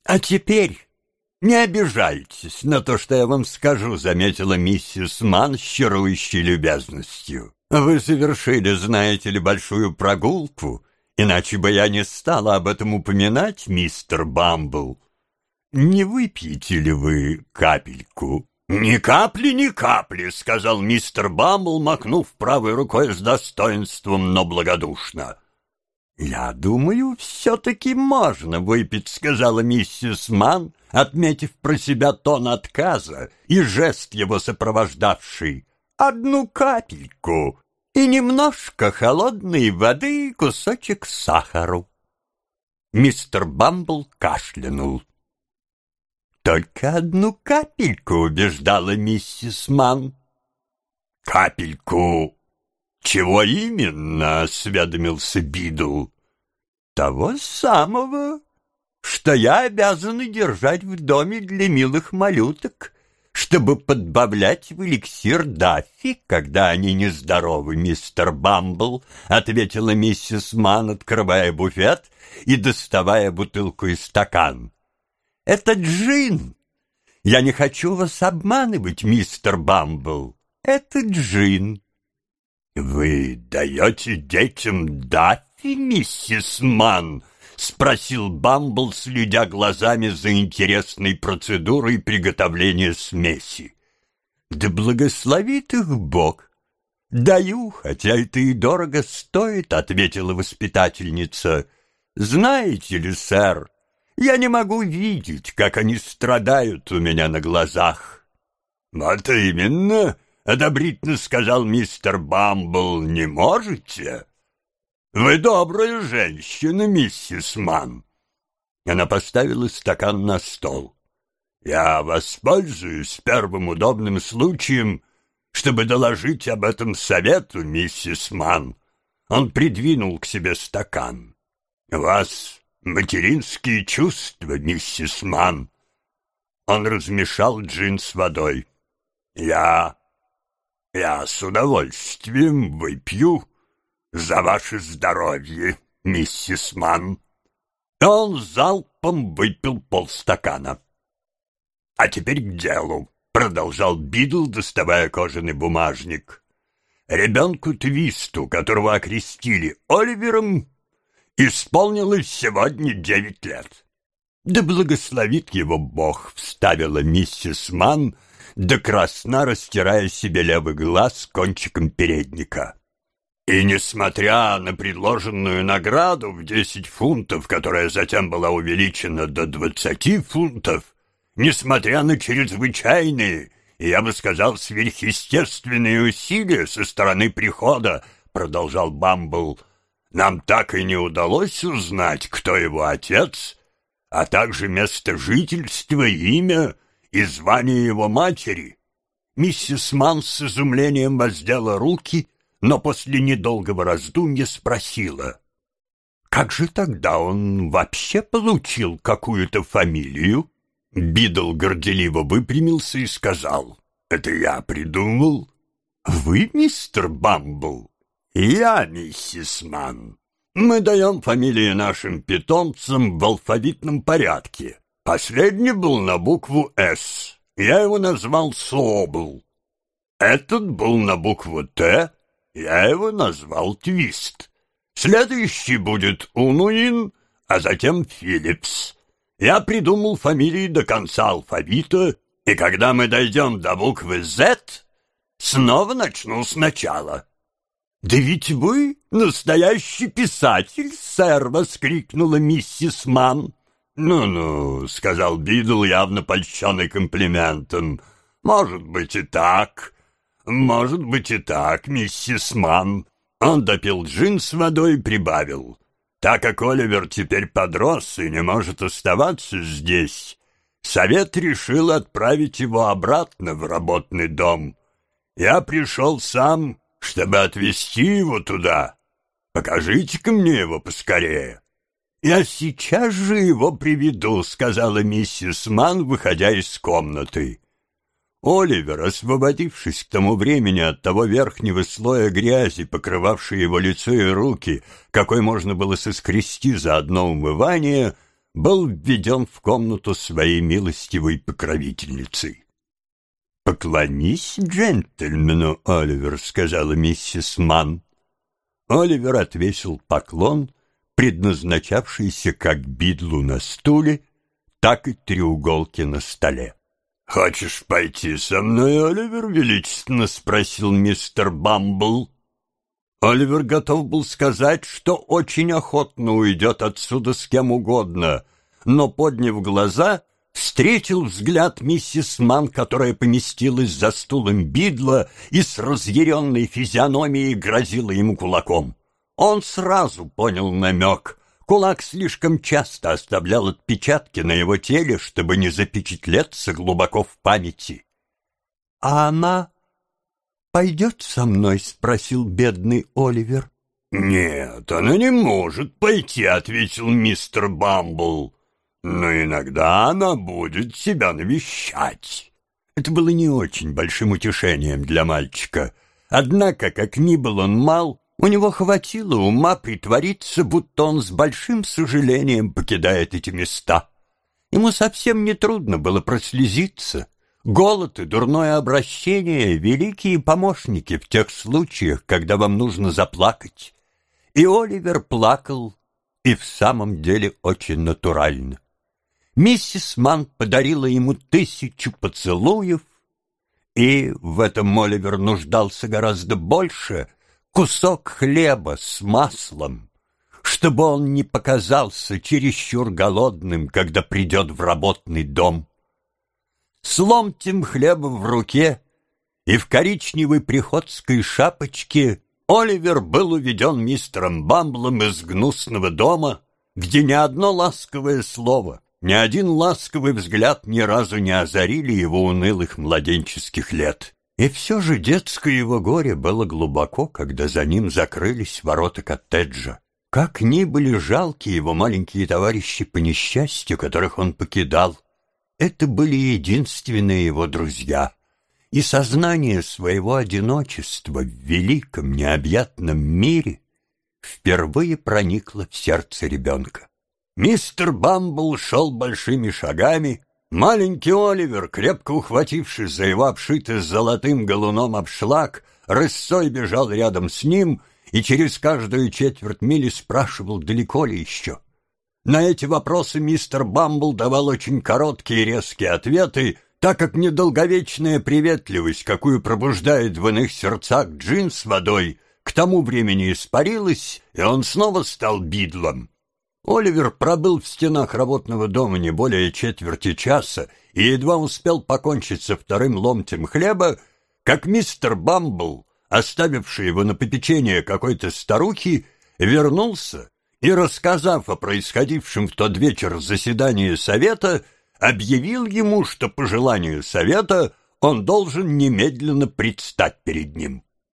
«А теперь не обижайтесь на то, что я вам скажу», — заметила миссис Манн с чарующей любезностью. «Вы совершили, знаете ли, большую прогулку, иначе бы я не стала об этом упоминать, мистер Бамбл. Не выпьете ли вы капельку?» «Ни капли, ни капли», — сказал мистер Бамбл, махнув правой рукой с достоинством, но благодушно. «Я думаю, все-таки можно выпить», — сказала миссис Манн, отметив про себя тон отказа и жест его сопровождавший. «Одну капельку и немножко холодной воды и кусочек сахару». Мистер Бамбл кашлянул. «Только одну капельку», — убеждала миссис Манн. «Капельку? Чего именно?» — осведомился Бидл. «Того самого, что я обязана держать в доме для милых малюток, чтобы подбавлять в эликсир Даффи, когда они нездоровы, мистер Бамбл», — ответила миссис Манн, открывая буфет и доставая бутылку и стакан. «Это джин. Я не хочу вас обманывать, мистер Бамбл. Это джин». «Вы даете детям Даффи, миссис Манн?» — спросил Бамбл, следя глазами за интересной процедурой приготовления смеси. «Да благословит их Бог! Даю, хотя это и дорого стоит», — ответила воспитательница. «Знаете ли, сэр, я не могу видеть, как они страдают у меня на глазах». «Вот именно», — одобрительно сказал мистер Бамбл, — «не можете? Вы добрая женщина, миссис Манн». Она поставила стакан на стол. «Я воспользуюсь первым удобным случаем, чтобы доложить об этом совету, миссис Манн». Он придвинул к себе стакан. «У вас материнские чувства, миссис Манн». Он размешал джин с водой. Я с удовольствием выпью за ваше здоровье, миссис Манн». Он залпом выпил полстакана. «А теперь к делу», — продолжал Бидл, доставая кожаный бумажник. «Ребенку Твисту, которого окрестили Оливером, исполнилось сегодня 9 лет». «Да благословит его Бог», — вставила миссис Манн, до красна растирая себе левый глаз кончиком передника. «И несмотря на предложенную награду в 10 фунтов, которая затем была увеличена до 20 фунтов, несмотря на чрезвычайные, и, я бы сказал, сверхъестественные усилия со стороны прихода», — продолжал Бамбл, — «нам так и не удалось узнать, кто его отец, а также место жительства, имя и звание его матери». Миссис Манн с изумлением воздела руки, но после недолгого раздумья спросила: «Как же тогда он вообще получил какую-то фамилию?» Бидл горделиво выпрямился и сказал: «Это я придумал». «Вы, мистер Бамбл?» «Я, миссис Манн. Мы даем фамилии нашим питомцам в алфавитном порядке. Последний был на букву «С». Я его назвал Собл. Этот был на букву «Т». Я его назвал Твист. Следующий будет Унуин, а затем Филлипс. Я придумал фамилии до конца алфавита, и когда мы дойдем до буквы «З», снова начну сначала». «Да ведь вы настоящий писатель, сэр!» — воскликнула миссис Манн. «Ну-ну», — сказал Бидл, явно польщенный комплиментом. «Может быть и так, миссис Манн». Он допил джин с водой и прибавил: «Так как Оливер теперь подрос и не может оставаться здесь, совет решил отправить его обратно в работный дом. Я пришел сам, чтобы отвезти его туда. Покажите-ка мне его поскорее». «Я сейчас же его приведу», — сказала миссис Манн, выходя из комнаты. Оливер, освободившись к тому времени от того верхнего слоя грязи, покрывавшей его лицо и руки, какой можно было соскрести за одно умывание, был введен в комнату своей милостивой покровительницей. «Поклонись джентльмену, Оливер», — сказала миссис Манн. Оливер отвесил поклон, предназначавшийся как бидлу на стуле, так и треуголке на столе. «Хочешь пойти со мной, Оливер?» — величественно спросил мистер Бамбл. Оливер готов был сказать, что очень охотно уйдет отсюда с кем угодно, но, подняв глаза, встретил взгляд миссис Манн, которая поместилась за стулом бидла и с разъяренной физиономией грозила ему кулаком. Он сразу понял намек. Кулак слишком часто оставлял отпечатки на его теле, чтобы не запечатлеться глубоко в памяти. «А она пойдет со мной?» — спросил бедный Оливер. «Нет, она не может пойти», — ответил мистер Бамбл. «Но иногда она будет себя навещать». Это было не очень большим утешением для мальчика. Однако, как ни был он мал, у него хватило ума притвориться, будто он с большим сожалением покидает эти места. Ему совсем не трудно было прослезиться. Голод и дурное обращение — великие помощники в тех случаях, когда вам нужно заплакать. И Оливер плакал, и в самом деле очень натурально. Миссис Манн подарила ему 1000 поцелуев, и в этом Оливер нуждался гораздо больше — кусок хлеба с маслом, чтобы он не показался чересчур голодным, когда придет в работный дом. С ломтем хлеба в руке и в коричневой приходской шапочке Оливер был уведен мистером Бамблом из гнусного дома, где ни одно ласковое слово, ни один ласковый взгляд ни разу не озарили его унылых младенческих лет. И все же детское его горе было глубоко, когда за ним закрылись ворота коттеджа. Как ни были жалки его маленькие товарищи по несчастью, которых он покидал, это были единственные его друзья. И сознание своего одиночества в великом необъятном мире впервые проникло в сердце ребенка. Мистер Бамбл шел большими шагами. Маленький Оливер, крепко ухватившись за его обшитый золотым галуном обшлаг, рысцой бежал рядом с ним и через каждую четверть мили спрашивал, далеко ли еще. На эти вопросы мистер Бамбл давал очень короткие и резкие ответы, так как недолговечная приветливость, какую пробуждает в иных сердцах джин с водой, к тому времени испарилась, и он снова стал бидлом. Оливер пробыл в стенах работного дома не более четверти часа и едва успел покончить со вторым ломтем хлеба, как мистер Бамбл, оставивший его на попечение какой-то старухи, вернулся и, рассказав о происходившем в тот вечер заседании совета, объявил ему, что по желанию совета он должен немедленно предстать перед ним.